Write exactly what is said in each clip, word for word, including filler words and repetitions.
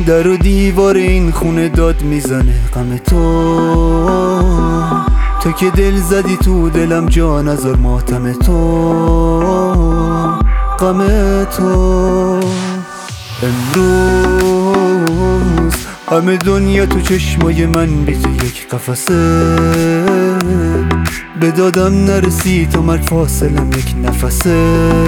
در و دیوار این خونه داد میزنه غم تو، تو که دل زدی تو دلم جا نذار ماتم تو، غم تو. امروز همه دنیا تو چشمای من بی تو یک قفسه، به دادم نرسی تو مرگ فاصلم یک نفسه،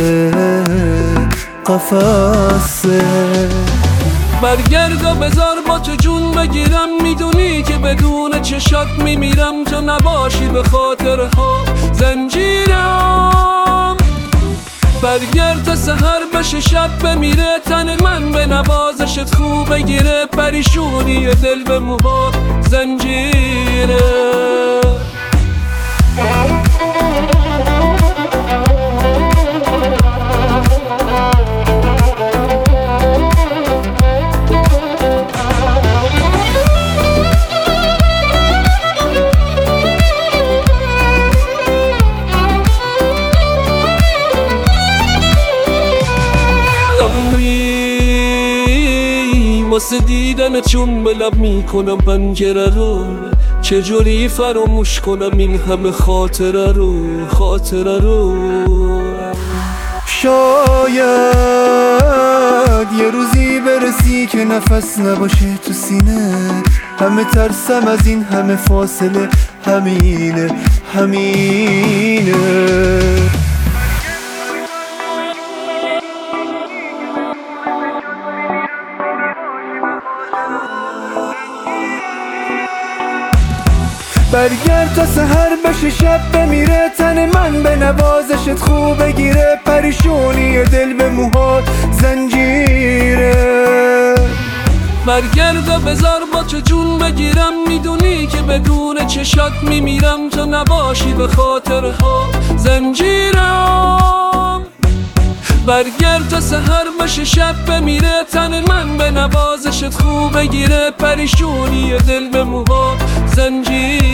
قفسه. برگرد و بذار با تو جون بگیرم، میدونی که بدون چشات میمیرم، تو نباشی به خاطرها زنجیرم. برگرد تا سحر بشه شب بمیره، تن من به نوازشت خوب بگیره، پریشونی دل به موها زنجیره. واسه دیدن چون به لب میکنم پنجره رو، چجوری فراموش کنم این همه خاطره رو، خاطره رو. شاید یه روزی برسی که نفس نباشه تو سینه، همه ترسم از این همه فاصله، همینه همینه. برگرد تا سحر بشه شب بمیره، تن من به نوازشت خوب بگیره، پریشونی دل به موهات زنجیره. برگرد و بذار با تو جون بگیرم، میدونی که بدون چشات میمیرم، تو نباشی به خاطرها زنجیرم. برگرد تا سحر بشه شب بمیره، تن من به نوازشت خوب بگیره، پریشونی دل به موها زنجیرم.